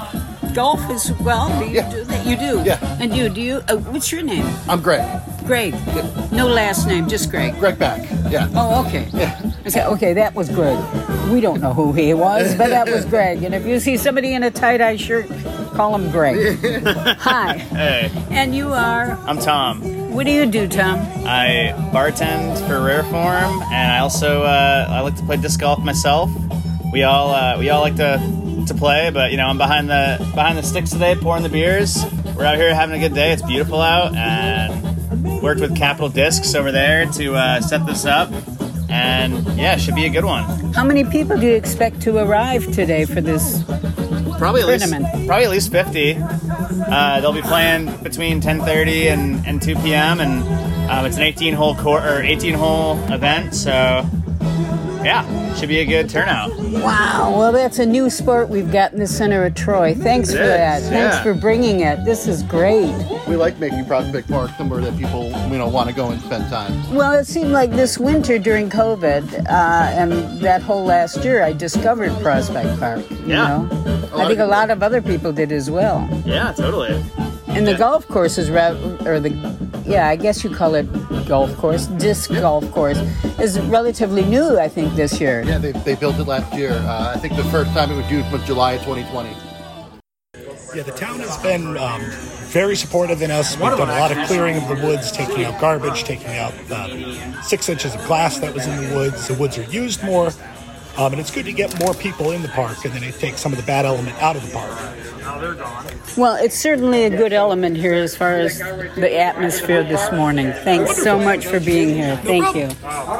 golf as well? Do you Yeah. do that? You do? Yeah. And you, do you, uh, what's your name? I'm Greg. Greg. No last name, just Greg. Greg Back. Yeah. Oh, okay. Yeah. Okay, okay, that was Greg. We don't know who he was, but that was Greg. And if you see somebody in a tie-dye shirt, call him Greg. Hi. Hey, And you are? I'm Tom. What do you do, Tom? I bartend for Rareform, and I also uh, I like to play disc golf myself. We all uh, we all like to to play, but you know I'm behind the behind the sticks today, pouring the beers. We're out here having a good day. It's beautiful out, and worked with Capital Discs over there to uh, set this up. And yeah, it should be a good one. How many people do you expect to arrive today for this Probably at least, tournament? probably at least fifty. Uh, they'll be playing between ten thirty and, and two p.m. and um, it's an eighteen hole court or eighteen hole event. So yeah, should be a good turnout. Wow, well, that's a new sport we've got in the center of Troy. Thanks It for is, that. Thanks yeah. for bringing it. This is great. We like making Prospect Park somewhere that people, you know, want to go and spend time. Well, it seemed like this winter during COVID uh, and that whole last year, I discovered Prospect Park. You Yeah. know? I think a lot of other people did as well. Yeah, totally. And the golf course is, ra- or the, yeah, I guess you call it golf course, disc golf course, is relatively new, I think, this year. Yeah, they, they built it last year. Uh, I think the first time it was used was July of twenty twenty. Yeah, the town has been um, very supportive in us. We've done a lot of clearing of the woods, taking out garbage, taking out um, six inches of glass that was in the woods. The woods are used more, um, and it's good to get more people in the park, and then it takes some of the bad element out of the park. Well, it's certainly a good element here as far as the atmosphere this morning. Thanks so much for being here. Thank you.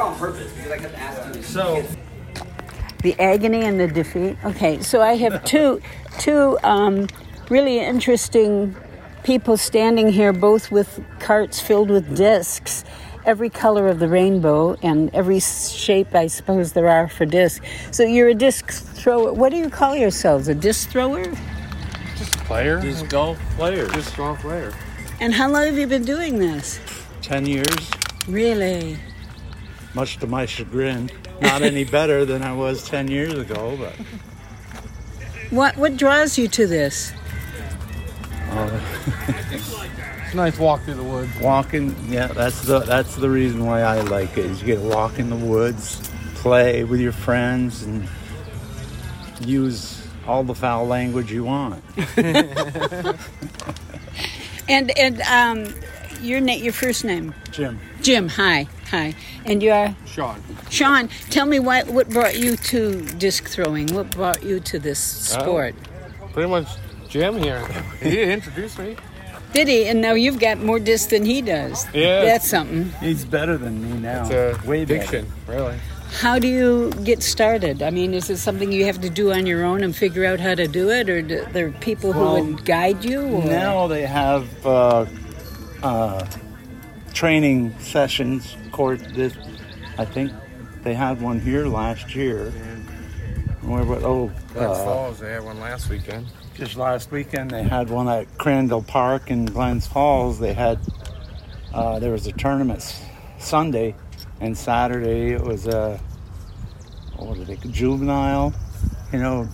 So, the agony and the defeat. Okay, so I have two, two um, really interesting people standing here, both with carts filled with discs, every color of the rainbow and every shape, I suppose, there are for disc. So you're a disc thrower. What do you call yourselves? A disc thrower? Player? Disc golf player. Disc golf player. And how long have you been doing this? Ten years, Really? much to my chagrin. Not any better than I was ten years ago, but What what draws you to this? uh, it's a nice walk through the woods. Walking, yeah, that's the that's the reason why I like it. Is you get to walk in the woods, play with your friends, and use all the foul language you want. And and um, your na- your first name? Jim. Jim. Hi, hi. And you are Sean. Sean. Tell me what what brought you to disc throwing? What brought you to this sport? Oh, pretty much Jim here. He introduced me. Did he? And now you've got more discs than he does. Yeah. That's something. He's better than me now. It's a way addiction, really. How do you get started? I mean, is it something you have to do on your own and figure out how to do it, or do there are people Well, who would guide you? Or? Now they have uh, uh, training sessions. Court, this, I think they had one here last year. Where, where, oh, Glens uh, Falls, they had one last weekend. Just last weekend they had one at Crandall Park in Glens Falls. They had uh, there was a tournament s- Sunday, and Saturday it was a what are they juvenile, you know,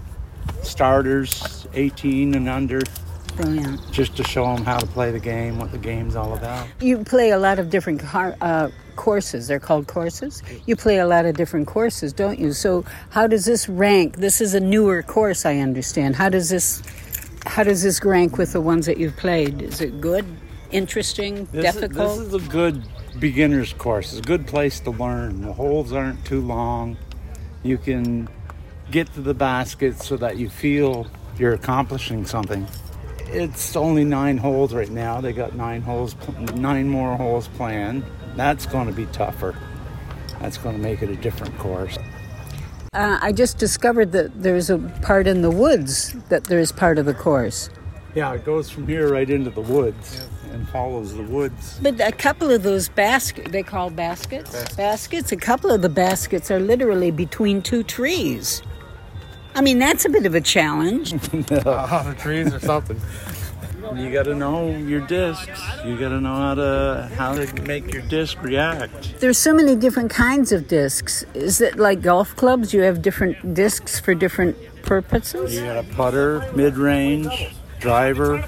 starters eighteen and under. Brilliant. Just to show them how to play the game, what the game's all about. You play a lot of different car, uh, courses. They're called courses. You play a lot of different courses, don't you? So how does this rank? This is a newer course, I understand. How does this, how does this rank with the ones that you've played? Is it good, interesting, This difficult? Is, this is a good beginner's course. It's a good place to learn. The holes aren't too long. You can get to the basket so that you feel you're accomplishing something. It's only nine holes right now. They got nine holes, nine more holes planned. That's going to be tougher. That's going to make it a different course. Uh, I just discovered that there's a part in the woods that there's part of the course. Yeah, it goes from here right into the woods and follows the woods. But a couple of those baskets, they call baskets? baskets? Baskets. A couple of the baskets are literally between two trees. I mean, that's a bit of a challenge. No. Uh, the trees or something. You got to know your discs. You got to know how to how to make your disc react. There's so many different kinds of discs. Is it like golf clubs? You have different discs for different purposes? You got a putter, mid-range, driver,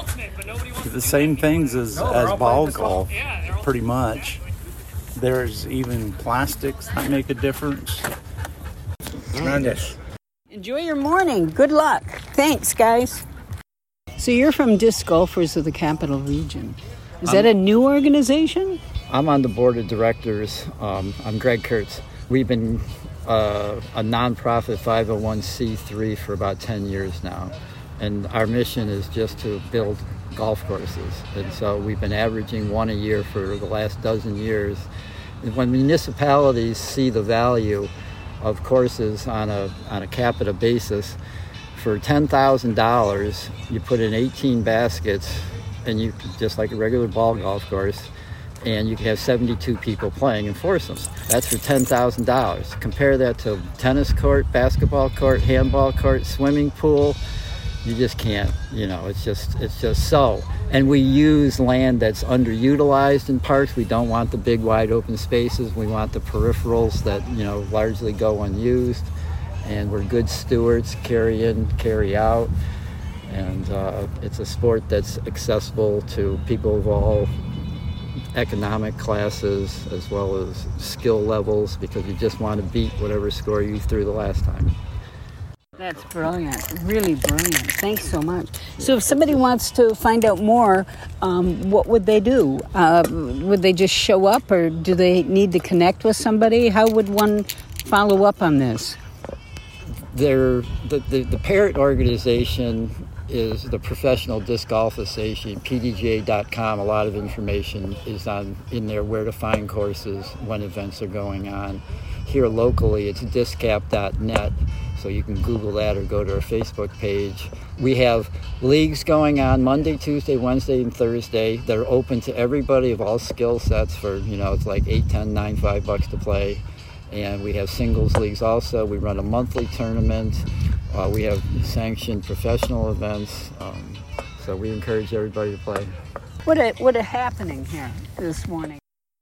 the same things as, as ball golf, pretty much. There's even plastics that make a difference. Tremendous. Enjoy your morning. Good luck. Thanks, guys. So you're from Disc Golfers of the Capital Region. Is that a new organization? I'm on the board of directors. Um, I'm Greg Kurtz. We've been uh, a nonprofit five oh one c three for about ten years now. And our mission is just to build golf courses. And so we've been averaging one a year for the last dozen years. And when municipalities see the value of courses on a on a capita basis, for ten thousand dollars, you put in eighteen baskets, and you just like a regular ball golf course, and you can have seventy-two people playing in foursomes. That's for ten thousand dollars. Compare that to tennis court, basketball court, handball court, swimming pool. You just can't, you know, it's just it's just so. And we use land that's underutilized in parks. We don't want the big wide open spaces. We want the peripherals that, you know, largely go unused. And we're good stewards, carry in, carry out. And uh, it's a sport that's accessible to people of all economic classes as well as skill levels, because you just want to beat whatever score you threw the last time. That's brilliant, really brilliant. Thanks so much. So if somebody wants to find out more, um, what would they do? Uh, would they just show up, or do they need to connect with somebody? How would one follow up on this? They're, the, the, the parent organization is the Professional Disc Golf Association, P D G A dot com. A lot of information is on in there, where to find courses, when events are going on. Here locally, it's disc cap dot net. So you can Google that or go to our Facebook page. We have leagues going on Monday, Tuesday, Wednesday, and Thursday. They're open to everybody of all skill sets for, you know, it's like eight, ten, nine, five bucks to play. And we have singles leagues also. We run a monthly tournament. Uh, we have sanctioned professional events. Um, so we encourage everybody to play. What a, what a happening here this morning.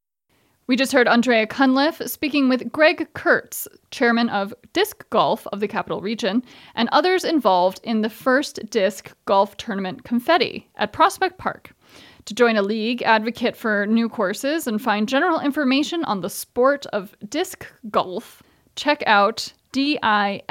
We just heard Andrea Cunliffe speaking with Greg Kurtz, chairman of Disc Golf of the Capital Region, and others involved in the first disc golf tournament Confetti at Prospect Park. To join a league, advocate for new courses, and find general information on the sport of disc golf, check out discap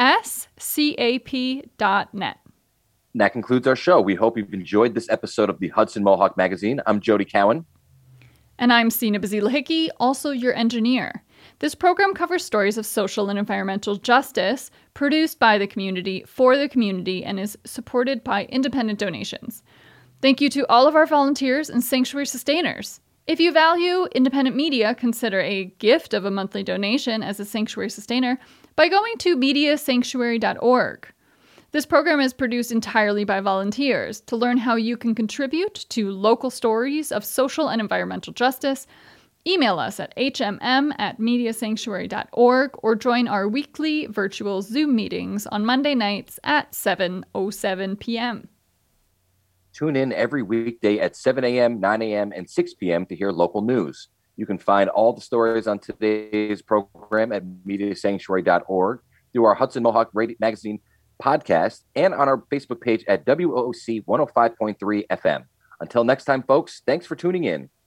dot net. That concludes our show. We hope you've enjoyed this episode of the Hudson Mohawk Magazine. I'm Jody Cowan. And I'm Sina Bazilahicki, also your engineer. This program covers stories of social and environmental justice, produced by the community, for the community, and is supported by independent donations. Thank you to all of our volunteers and sanctuary sustainers. If you value independent media, consider a gift of a monthly donation as a sanctuary sustainer by going to media sanctuary dot org. This program is produced entirely by volunteers. To learn how you can contribute to local stories of social and environmental justice, email us at h m m at media sanctuary dot org or join our weekly virtual Zoom meetings on Monday nights at seven oh seven p.m. Tune in every weekday at seven a.m., nine a.m., and six p.m. to hear local news. You can find all the stories on today's program at media sanctuary dot org, through our Hudson Mohawk Radio Magazine podcast, and on our Facebook page at W O O C one oh five point three F M. Until next time, folks, thanks for tuning in.